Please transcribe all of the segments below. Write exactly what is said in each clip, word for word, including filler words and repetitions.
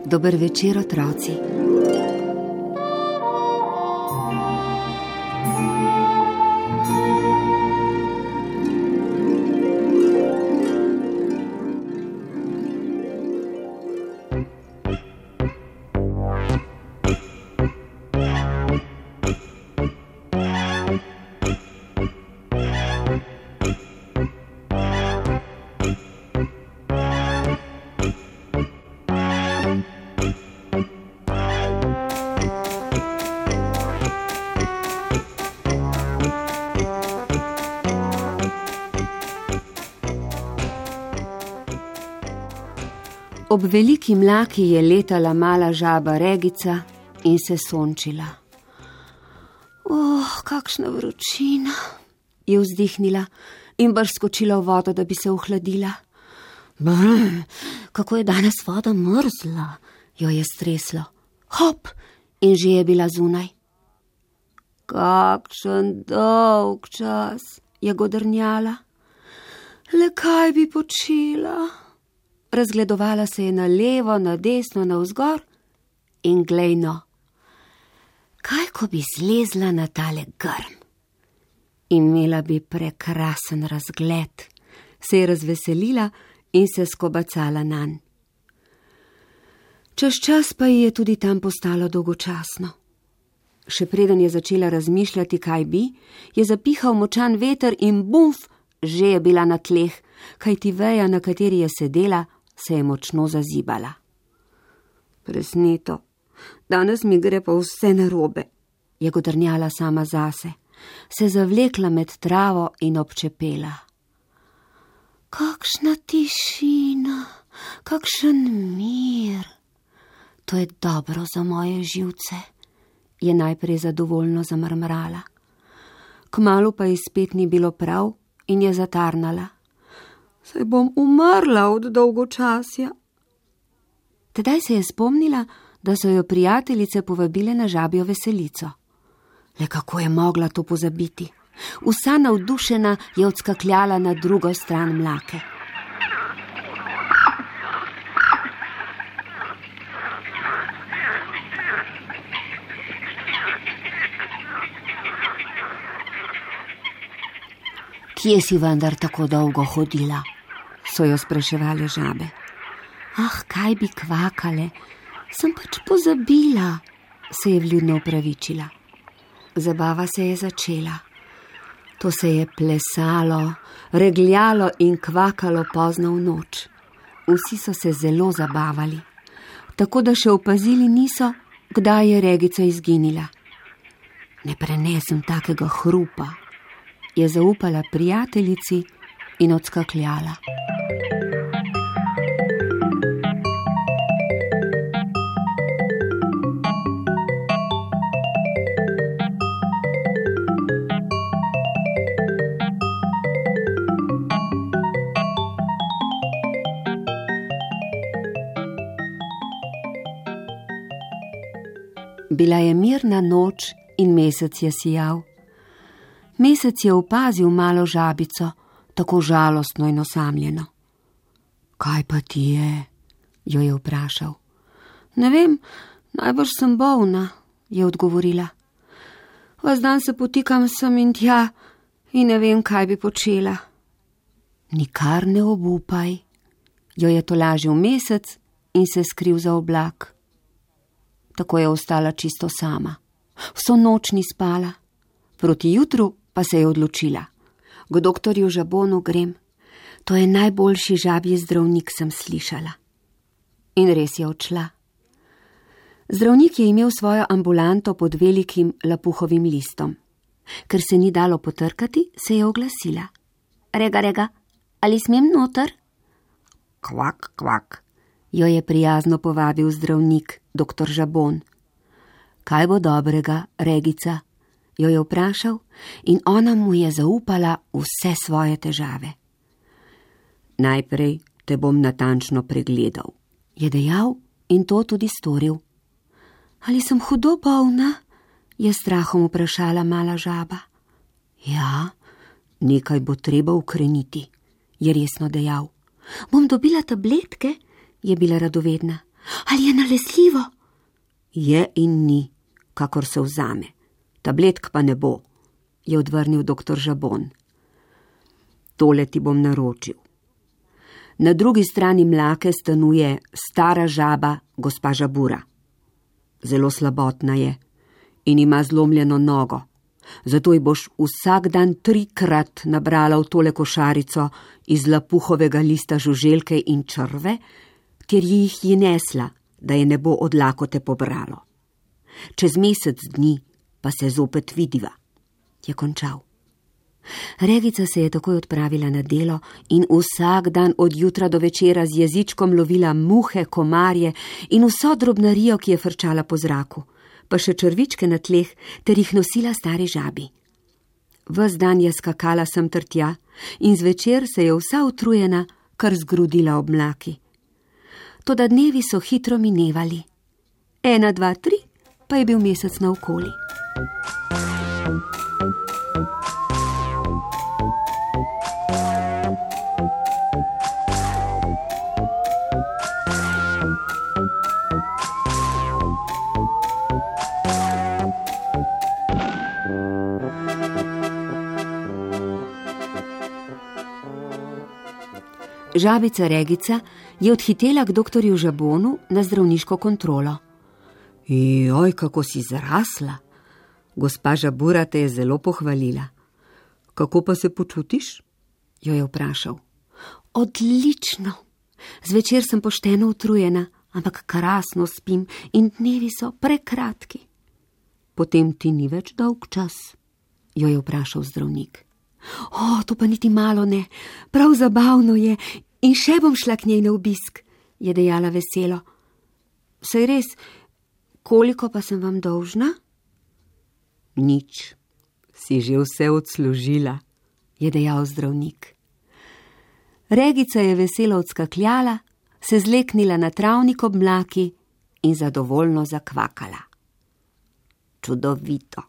Dober večer, otroci. Ob veliki mlaki je letala mala žaba Regica in se sončila. Oh, kakšna vročina, je vzdihnila in brž skočila v vodo, da bi se ohladila. Brr, kako je danes voda mrzla, jo je streslo. Hop, in že je bila zunaj. Kakšen dolg čas, je godrnjala. Le kaj bi počela? Razgledovala se je na levo, na desno, navzgor in glej no. Kaj, ko bi zlezla na tale grm? Imela bi prekrasen razgled. Se je razveselila in se skobacala nanj. Čez čas pa ji je tudi tam postalo dolgočasno. Še preden je začela razmišljati, kaj bi, je zapihal močan veter in bumf, že je bila na tleh, kajti veja, na kateri je sedela, se je močno zazibala. Presneto, danes mi gre pa vse narobe, je godrnjala sama zase, se zavlekla med travo in občepela. Kakšna tišina, kakšen mir. To je dobro za moje živce, je najprej zadovoljno zamrmrala. Kmalu pa ji spet ni bilo prav in je zatarnala. Saj bom umrla od dolgočasja. Tedaj se je spomnila, da so jo prijateljice povabile na žabjo veselico. Le kako je mogla to pozabiti? Vsa navdušena je odskakljala na drugo stran mlake. Kje si vendar tako dolgo hodila? So jo spraševale žabe. Ah, kaj bi kvakale, sem pač pozabila, se je vljudno opravičila. Zabava se je začela. To se je plesalo, regljalo in kvakalo pozno v noč. Vsi so se zelo zabavali, tako da še opazili niso, kdaj je Regica izginila. Ne prenesem takega hrupa, je zaupala prijateljici in odskakljala. Bila je mirna noč in mesec je sijal. Mesec je opazil malo žabico, tako žalostno in osamljeno. Kaj pa ti je? Jo je vprašal. Ne vem, najbrž sem bolna, je odgovorila. Ves dan se potikam sem in tja in ne vem, kaj bi počela. Nikar ne obupaj, jo je tolažil mesec in se skril za oblak. Tako je ostala čisto sama. Vso noč ni spala. Proti jutru pa se je odločila. K doktorju Žabonu grem. To je najboljši žabji zdravnik, sem slišala. In res je odšla. Zdravnik je imel svojo ambulanto pod velikim lapuhovim listom. Ker se ni dalo potrkati, se je oglasila. Rega, rega, ali smem noter? Kvak, kvak, jo je prijazno povabil zdravnik, doktor Žabon. Kaj bo dobrega, Regica? Jo je vprašal in ona mu je zaupala vse svoje težave. Najprej te bom natančno pregledal, je dejal in to tudi storil. Ali sem hudo bolna? Je strahom vprašala mala žaba. Ja, nekaj bo treba ukreniti, je resno dejal. Bom dobila tabletke? Je bila radovedna. Ali je nalezljivo? Je in ni, kakor se vzame. Tabletk pa ne bo, je odvrnil doktor Žabon. Tole ti bom naročil. Na drugi strani Mlake stanuje stara žaba, gospa Žabura. Zelo slabotna je in ima zlomljeno nogo. Zato ji boš vsak dan trikrat nabrala v tole košarico iz lapuhovega lista žuželke in črve, ker jih ji nesla, da je ne bo od lakote pobralo. Čez mesec dni pa se zopet vidiva, je končal. Regica se je takoj odpravila na delo in vsak dan od jutra do večera z jezičkom lovila muhe, komarje in vso drobnarijo, ki je frčala po zraku, pa še črvičke na tleh, ter jih nosila stari žabi. Ves dan je skakala sem ter tja in zvečer se je vsa utrujena kar zgrudila ob Mlaki. Toda dnevi so hitro minevali. Ena, dva, tri, pa je bil mesec naokoli. Žabica Regica je odhitela k doktorju Žabonu na zdravniško kontrolo. Joj, kako si zrasla! Gospa Žabura te je zelo pohvalila. Kako pa se počutiš? Jo je vprašal. Odlično! Zvečer sem pošteno utrujena, ampak krasno spim in dnevi so prekratki. Potem ti ni več dolg čas? Jo je vprašal zdravnik. O, to pa niti malo ne, prav zabavno je in še bom šla k njej na obisk, je dejala veselo. Saj res, koliko pa sem vam dolžna? Nič, si že vse odslužila, je dejal zdravnik. Regica je veselo odskakljala, se zleknila na travnik ob Mlaki in zadovoljno zakvakala. Čudovito.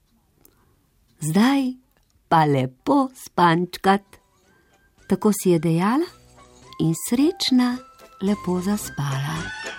Zdaj pa lepo spančkat. Tako si je dejala in srečna lepo zaspala.